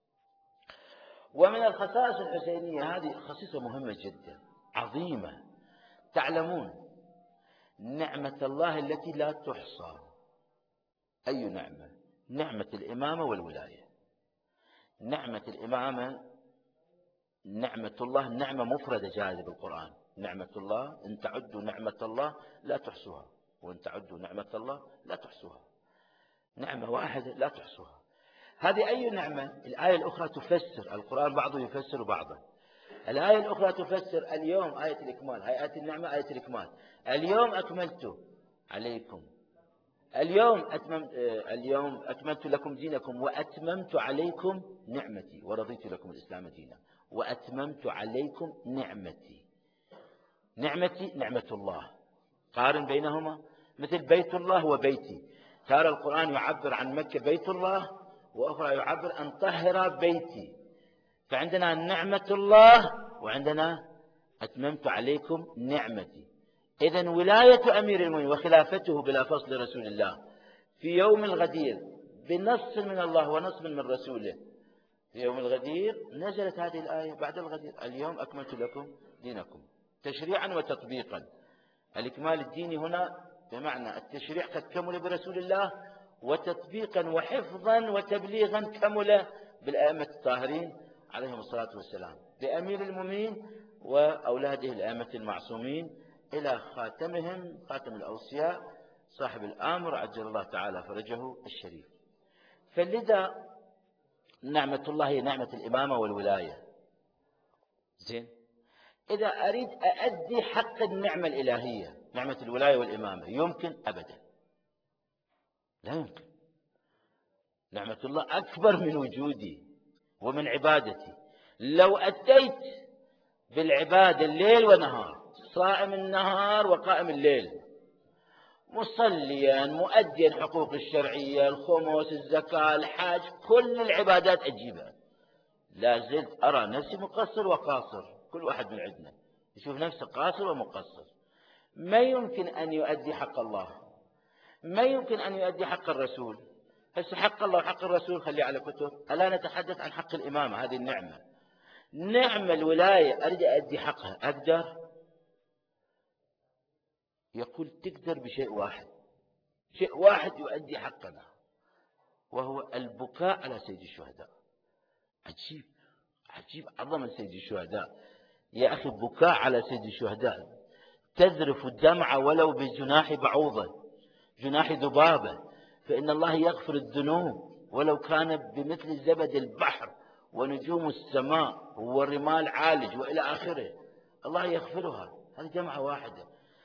ومن الخصائص الحسينية هذه خصيصة مهمة جدا عظيمة، تعلمون نعمة الله التي لا تحصى. أي نعمة؟ نعمة الإمامة والولاية. نعمة الإمامة نعمة الله، نعمة مفردة جاءت بالقرآن، نعمة الله إن تعدوا نعمة الله لا تحصوها، وإن تعدوا نعمة الله لا تحصوها، نعمة واحدة لا تحصوها. هذه أي نعمة؟ الآية الأخرى تفسر، القرآن بعضه يفسر بعضا. الآية الأخرى تفسر اليوم آية الإكمال، هي آية النعمة آية الإكمال، اليوم أكملت عليكم، اليوم أتممت اليوم أكملت لكم دينكم وأتممت عليكم نعمتي ورضيت لكم الإسلام دينا، وأتممت عليكم نعمتي. نعمتي نعمة الله، قارن بينهما، مثل بيت الله وبيتي، ترى القرآن يعبر عن مكة بيت الله، وأخرى يعبر أن طهر بيتي. فعندنا نعمة الله وعندنا أتممت عليكم نعمتي. إذن ولاية أمير المؤمنين وخلافته بلا فصل رسول الله في يوم الغدير بنص من الله ونص من رسوله، في يوم الغدير نزلت هذه الآية بعد الغدير، اليوم أكملت لكم دينكم، تشريعا وتطبيقا. الإكمال الديني هنا بمعنى التشريع قد كمل برسول الله، وتطبيقا وحفظا وتبليغا كمل بالأئمة الطاهرين عليهم الصلاة والسلام، بأمير المؤمنين وأولاده الأئمة المعصومين إلى خاتمهم خاتم الأوصياء صاحب الأمر عجل الله تعالى فرجه الشريف. فلذا نعمة الله هي نعمة الإمامة والولاية. زين، إذا أريد أؤدي حق النعمة الإلهية نعمة الولاية والإمامة يمكن؟ أبدا لا يمكن. نعمة الله أكبر من وجودي ومن عبادتي. لو أتيت بالعبادة الليل ونهار، صائم النهار وقائم الليل، مصليا مؤديا حقوق الشرعية، الخمس، الزكاة، الحج، كل العبادات أجيبها، لا زلت أرى نفسي مقصر وقاصر. كل واحد من عندنا يشوف نفسه قاصر ومقصر، ما يمكن أن يؤدي حق الله، ما يمكن أن يؤدي حق الرسول. هسه حق الله وحق الرسول خليه على كتب، ألا نتحدث عن حق الإمامة، هذه النعمة، نعمة الولاية، أريد أؤدي حقها، أقدر؟ يقول تقدر بشيء واحد، شيء واحد يؤدي حقنا، وهو البكاء على سيد الشهداء. عجيب عجيب عظمة سيد الشهداء يا أخي، بكاء على سيد الشهداء، تذرف الدمع ولو بجناح بعوضة، جناح ذبابة، فإن الله يغفر الذنوب ولو كان بمثل زبد البحر ونجوم السماء والرمال عالج وإلى آخره، الله يغفرها. هذه دمعة واحدة.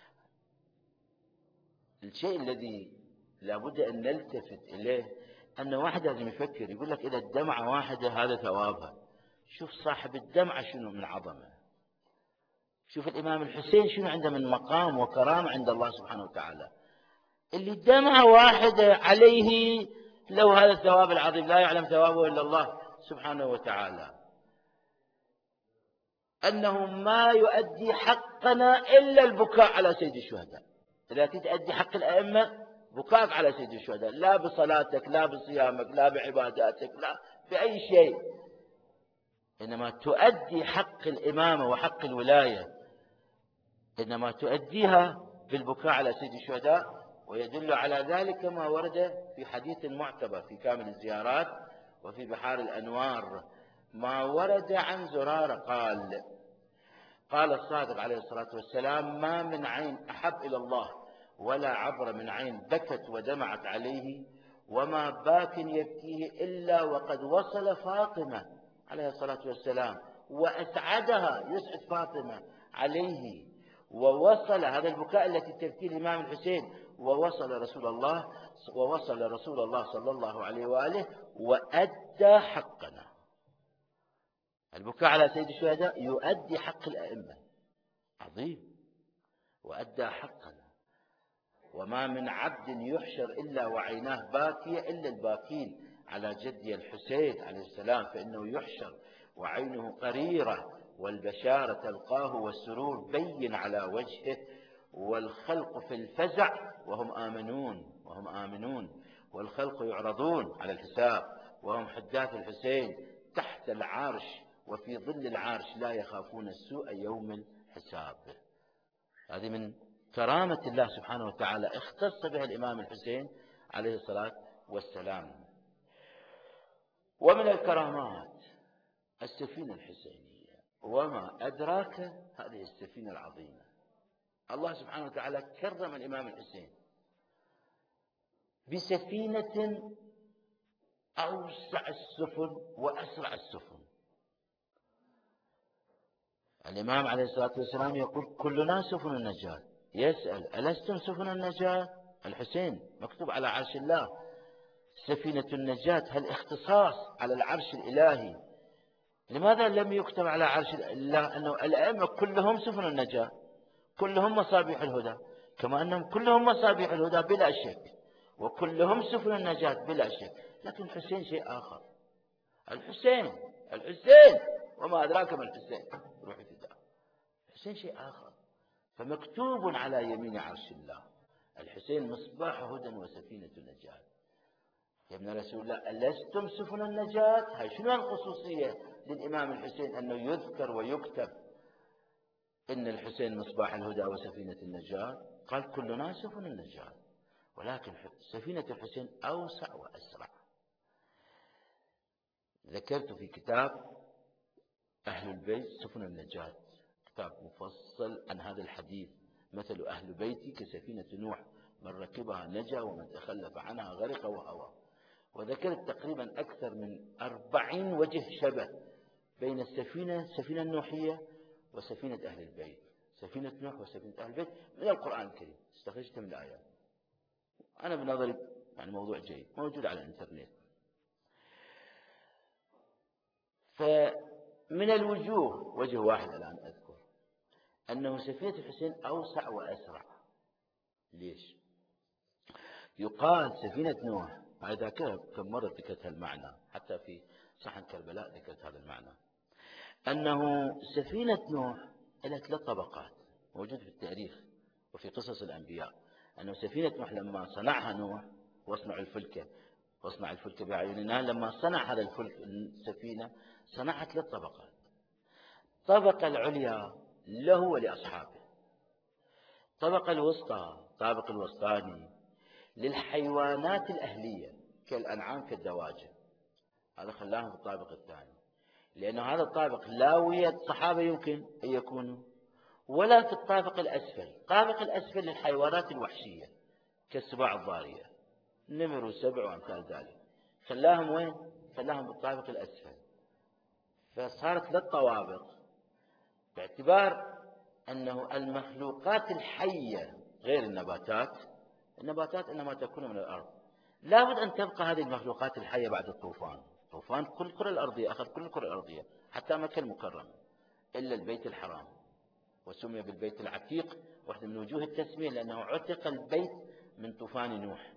الشيء الذي لابد أن نلتفت إليه أن واحد لازم يفكر، يقول لك إذا الدمعة واحدة هذا ثوابها. شوف صاحب الدمعة شنو من عظمة، شوف الإمام الحسين شنو عنده من مقام وكرامة عند الله سبحانه وتعالى، اللي دمعة واحدة عليه لو هذا الثواب العظيم، لا يعلم ثوابه إلا الله سبحانه وتعالى. أنه ما يؤدي حقنا إلا البكاء على سيد الشهداء. إذا تؤدي حق الأئمة بكاءك على سيد الشهداء، لا بصلاتك، لا بصيامك، لا بعباداتك، لا بأي شيء، إنما تؤدي حق الإمامة وحق الولاية، إنما تؤديها بالبكاء على سيد الشهداء. ويدل على ذلك ما ورد في حديث معتبر في كامل الزيارات وفي بحار الأنوار، ما ورد عن زرارة قال قال الصادق عليه الصلاة والسلام: ما من عين أحب إلى الله ولا عبر من عين بكت ودمعت عليه، وما باك يبكيه إلا وقد وصل فاطمة عليه الصلاة والسلام وأسعدها، يسعد فاطمة عليه، ووصل هذا البكاء التي تبكيه الإمام الحسين، ووصل رسول الله ووصل رسول الله صلى الله عليه وآله وأدى حقنا. البكاء على سيد الشهداء يؤدي حق الأئمة، عظيم، وأدى حقنا. وما من عبد يحشر إلا وعيناه باكية إلا الباكين على جدي الحسين عليه السلام، فإنه يحشر وعينه قريرة والبشارة تلقاه والسرور بين على وجهه، والخلق في الفزع وهم آمنون وهم آمنون والخلق يعرضون على الحساب وهم حداث الحسين تحت العرش وفي ظل العرش لا يخافون السوء يوم الحساب. هذه من كرامة الله سبحانه وتعالى اختص بها الإمام الحسين عليه الصلاة والسلام. ومن الكرامات السفينة الحسينية، وما أدراك هذه السفينة العظيمة. الله سبحانه وتعالى كرم الإمام الحسين بسفينة أوسع السفن وأسرع السفن. الإمام عليه الصلاة والسلام يقول: كلنا سفن النجاة. يسأل: ألستم سفن النجاة؟ الحسين مكتوب على عرش الله سفينة النجاة، هل اختصاص على العرش الإلهي؟ لماذا لم يكتب على عرش الله أنه الأئمة كلهم سفن النجاة، كلهم مصابيح الهدى، كما أنهم كلهم مصابيح الهدى بلا شك، وكلهم سفن النجاة بلا شك. لكن الحسين شيء آخر. الحسين الحسين وما أدراك ما الحسين، روح فداء. الحسين شيء آخر، فمكتوب على يمين عرش الله: الحسين مصباح هدى وسفينة النجاة. يا ابن رسول الله، ألستم سفن النجاة؟ هاي شنو الخصوصية للإمام الحسين أنه يذكر ويكتب إن الحسين مصباح الهدى وسفينة النجاة؟ قال: كلنا سفن النجاة، ولكن سفينة الحسين أوسع وأسرع. ذكرت في كتاب أهل البيت سفن النجاة، كتاب مفصل عن هذا الحديث: مثل أهل بيتي كسفينة نوح، من ركبها نجا ومن تخلف عنها غرق وهوى. وذكرت تقريبا أكثر من أربعين وجه شبه بين السفينة السفينة النوحية وسفينة أهل البيت، سفينة نوح وسفينة أهل البيت من القرآن الكريم، استخرجت من الآيات. أنا بنظري يعني موضوع جيد موجود على الإنترنت. فمن الوجوه وجه واحد الآن أذكر أنه سفينة الحسين أوسع وأسرع. ليش؟ يقال سفينة نوح، هذا كم مرة ذكرت المعنى، حتى في صحن كربلاء ذكرت هذا المعنى، أنه سفينة نوح لها ثلاث طبقات موجود في التاريخ وفي قصص الأنبياء. أنه سفينة نوح لما صنعها نوح واصنع الفلك واصنع الفلك بأعيننا، لما صنع هذا الفلك السفينة صنعها ثلاث طبقات. الطبقة العليا له ولأصحابه، الطبقة الوسطى الطابق الوسطاني للحيوانات الأهلية كالأنعام كالدواجن، هذا خلاهم في الطابق الثاني، لأن هذا الطابق لا ويا الصحابة يمكن أن يكونوا، ولا في الطابق الأسفل. الطابق الأسفل للحيوانات الوحشية كالسباع الضارية، نمر وسبع وأمثال ذلك، خلاهم وين؟ خلاهم بالطابق الأسفل. فصارت ثلاث طوابق، باعتبار أنه المخلوقات الحية غير النباتات، النباتات إنما تكون من الأرض، لابد أن تبقى هذه المخلوقات الحية بعد الطوفان. طوفان كل الكرة الأرضية، أخذ كل الكرة الأرضية حتى مكة المكرمة إلا البيت الحرام، وسمي بالبيت العتيق، واحدة من وجوه التسمية لأنه عتق البيت من طوفان نوح.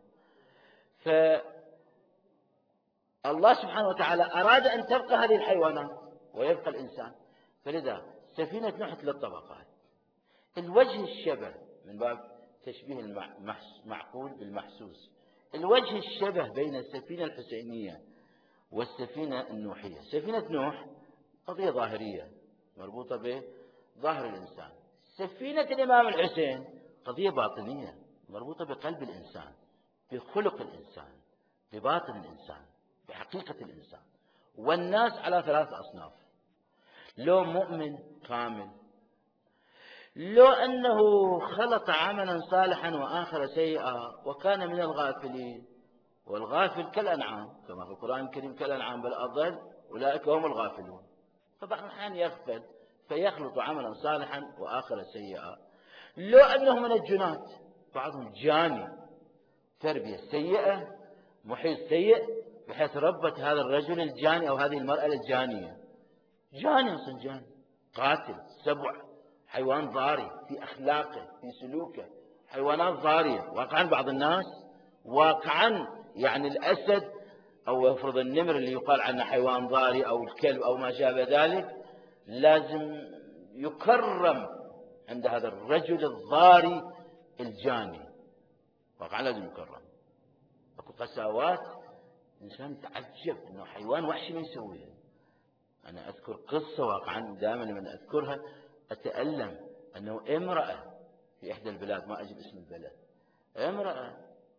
فالله سبحانه وتعالى أراد أن تبقى هذه الحيوانات ويبقى الإنسان، فلذا سفينة نوح ثلاث طبقات. الوجه الشبه من باب تشبيه المعقول بالمحسوس، الوجه الشبه بين السفينة الحسينية والسفينة النوحية. سفينة نوح قضية ظاهرية مربوطة بظاهر الإنسان، سفينة الإمام الحسين قضية باطنية مربوطة بقلب الإنسان، بخلق الإنسان، بباطن الإنسان، بحقيقة الإنسان. والناس على ثلاث أصناف: لو مؤمن كامل، لو أنه خلط عملا صالحا وآخر سيئا وكان من الغافلين، والغافل كالأنعام كما في القرآن الكريم، كالأنعام بل أضل أولئك هم الغافلون. فبعض الأحيان يغفل فيخلط عملا صالحا وآخر سيئا. لو أنه من الجنات، بعضهم جاني تربية سيئة، محيط سيء، بحيث ربت هذا الرجل الجاني أو هذه المرأة الجانية، جاني أصلا جاني، قاتل، سبع، حيوان ضاري في أخلاقه في سلوكه، حيوانات ضارية واقعا. بعض الناس واقعا يعني الأسد أو يفرض النمر اللي يقال عنه حيوان ضاري أو الكلب أو ما شابه ذلك، لازم يكرم عند هذا الرجل الضاري الجاني، واقعا لازم يكرم. اكو قساوات الإنسان يتعجب أنه حيوان وحشي ما يسويها. أنا أذكر قصة واقعا دائما من أذكرها أتألم، أنه امرأة في إحدى البلاد، ما أجيب اسم البلد، امرأة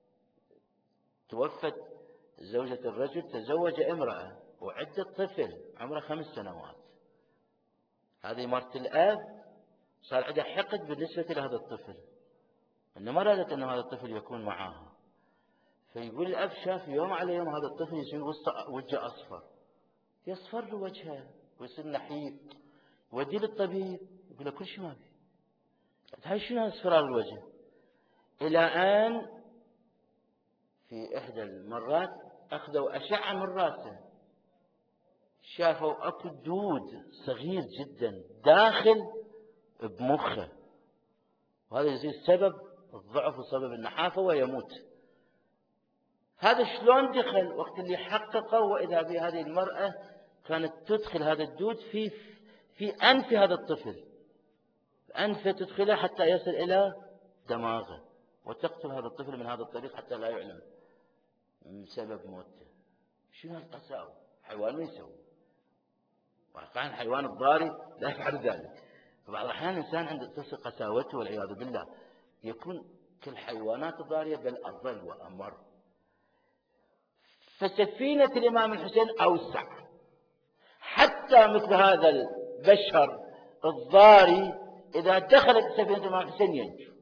توفت زوجة الرجل، تزوج امرأة وعدت طفل عمره خمس سنوات. هذه مرت الأب صار عندها حقد بالنسبة لهذا الطفل، أنه ما رادت أن هذا الطفل يكون معها. فيقول الأب شاف يوم على يوم هذا الطفل يصير وجهه أصفر، يصفر له وجهه ويصير نحيف، يوديه للطبيب يقول له كل شيء ما في، هاي شنو اصفرار الوجه؟ إلى أن في إحدى المرات أخذوا أشعة من رأسه، شافوا أكو دود صغير جدا داخل بمخه، وهذا يصير سبب الضعف وسبب النحافة ويموت. هذا شلون دخل؟ وقت اللي حققوا وإذا بهذه المرأة كانت تدخل هذا الدود في في أنف هذا الطفل، أنفه تدخله حتى يصل إلى دماغه، وتقتل هذا الطفل من هذا الطريق حتى لا يعلم من سبب موته. شنو هالقساوة؟ حيوان ما يسوي، واقعا الحيوان الضاري لا يفعل ذلك. فبعض الأحيان الإنسان عنده تصل قساوته والعياذ بالله، يكون كالحيوانات الضارية بل أضل وأمر. فسفينة الإمام الحسين أوسع، حتى مثل هذا البشر الضاري إذا دخلت سفينة الإمام الحسين ينجو.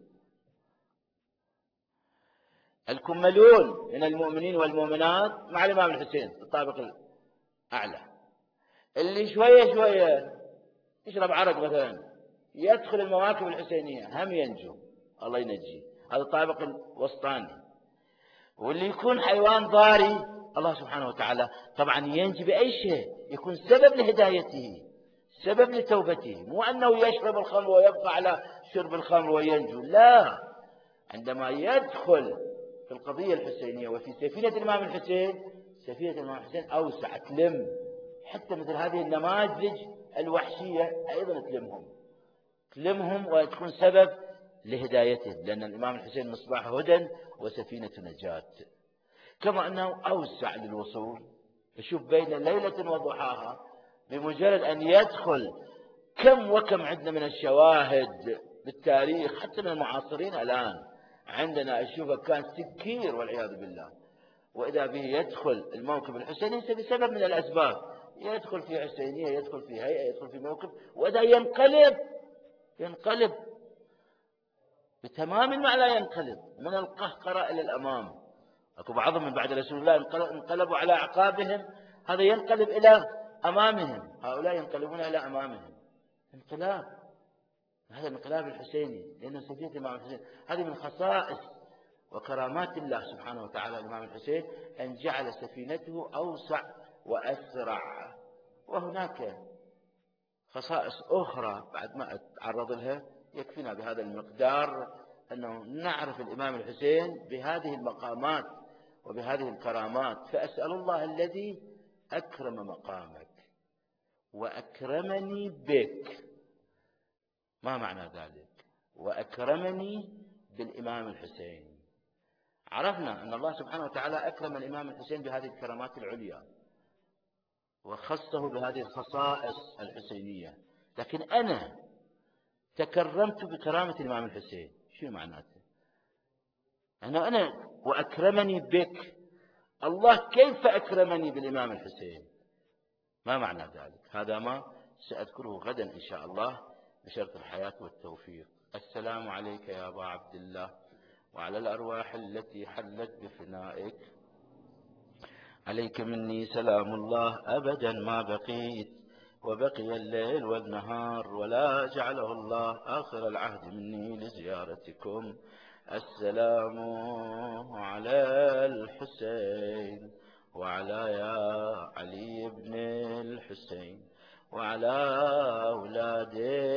الكملون من المؤمنين والمؤمنات مع الإمام الحسين في الطابق الأعلى، اللي شوية شوية يشرب عرق مثلا يدخل المواكب الحسينية هم ينجو، الله ينجيه، هذا الطابق الوسطاني. واللي يكون حيوان ضاري الله سبحانه وتعالى طبعا ينجي بأي شيء يكون سبب لهدايته، سبب لتوبته، مو أنه يشرب الخمر ويبقى على شرب الخمر وينجو، لا، عندما يدخل في القضية الحسينية وفي سفينة الإمام الحسين، سفينة الإمام الحسين أوسع، تلم حتى مثل هذه النماذج الوحشية أيضا تلمهم تلمهم وتكون سبب لهدايته، لأن الإمام الحسين مصباح هدى وسفينة نجاة. كما أنه أوسع للوصول، يشوف بين ليلة وضحاها بمجرد أن يدخل. كم وكم عندنا من الشواهد بالتاريخ حتى من المعاصرين الآن، عندنا أشوفه كان سكير والعياذ بالله، وإذا به يدخل الموكب الحسيني بسبب من الأسباب، يدخل في حسينية، يدخل في هيئة، يدخل في موكب، وإذا ينقلب ينقلب بتمام ما لا ينقلب من القهقرة إلى الأمام. أكو بعضهم من بعد رسول الله انقلبوا على أعقابهم، هذا ينقلب إلى أمامهم، هؤلاء ينقلبون إلى أمامهم. انقلاب، هذا الانقلاب الحسيني، لأنه سفينة الإمام الحسين هذه من خصائص وكرامات الله سبحانه وتعالى. الإمام الحسين أن جعل سفينته أوسع وأسرع. وهناك خصائص أخرى بعد ما أتعرض لها، يكفينا بهذا المقدار أنه نعرف الإمام الحسين بهذه المقامات وبهذه الكرامات. فأسأل الله الذي أكرم مقامك وأكرمني بك. ما معنى ذلك؟ وأكرمني بالإمام الحسين. عرفنا أن الله سبحانه وتعالى أكرم الإمام الحسين بهذه الكرامات العليا وخصه بهذه الخصائص الحسينية، لكن أنا تكرمت بكرامة الإمام الحسين. شو معناته؟ أنا أنا وأكرمني بك. الله كيف أكرمني بالإمام الحسين؟ ما معنى ذلك؟ هذا ما سأذكره غدا إن شاء الله بشرط الحياة والتوفيق. السلام عليك يا أبا عبد الله وعلى الأرواح التي حلت بفنائك. عليك مني سلام الله أبدا ما بقيت، وبقي الليل والنهار، ولا جعله الله آخر العهد مني لزيارتكم. السلام على الحسين وعلى يا علي بن الحسين وعلى أولاد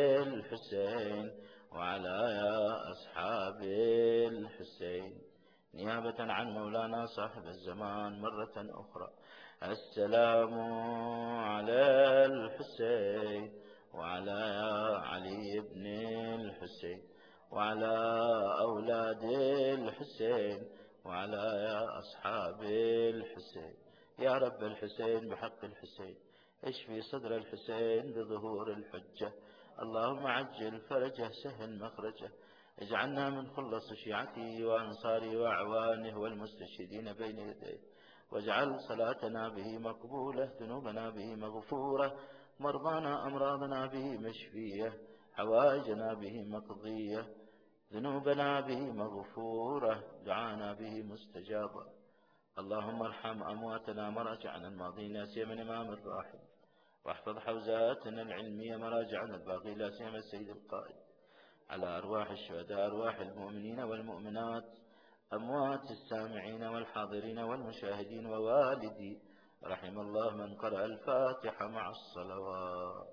الحسين وعلى يا أصحاب الحسين، نيابة عن مولانا صاحب الزمان مرة أخرى. السلام على الحسين وعلى يا علي بن الحسين وعلى أولاد الحسين وعلى يا أصحاب الحسين. يا رب الحسين بحق الحسين اشفي صدر الحسين بظهور الحجة. اللهم عجل فرجه سهل مخرجه. اجعلنا من خلص شيعته وأنصاره وأعوانه والمستشهدين بين يديه، واجعل صلاتنا به مقبولة، ذنوبنا به مغفورة، مرضانا أمراضنا به مشفية، حوائجنا به مقضية، ذنوبنا به مغفورة، دعانا به مستجابة. اللهم ارحم أمواتنا مراجعنا الماضين لا سيما الإمام الراحل، واحفظ حوزاتنا العلمية مراجعنا الباقي لا سيما السيد القائد. على أرواح الشهداء أرواح المؤمنين والمؤمنات أموات السامعين والحاضرين والمشاهدين ووالدي. رحم الله من قرأ الفاتحة مع الصلوات.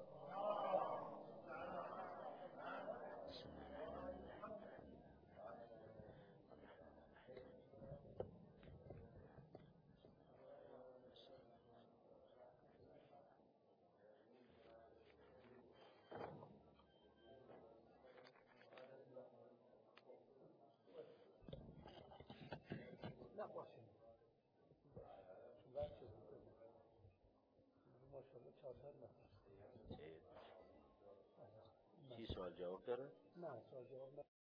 في سؤال جاوب ترى؟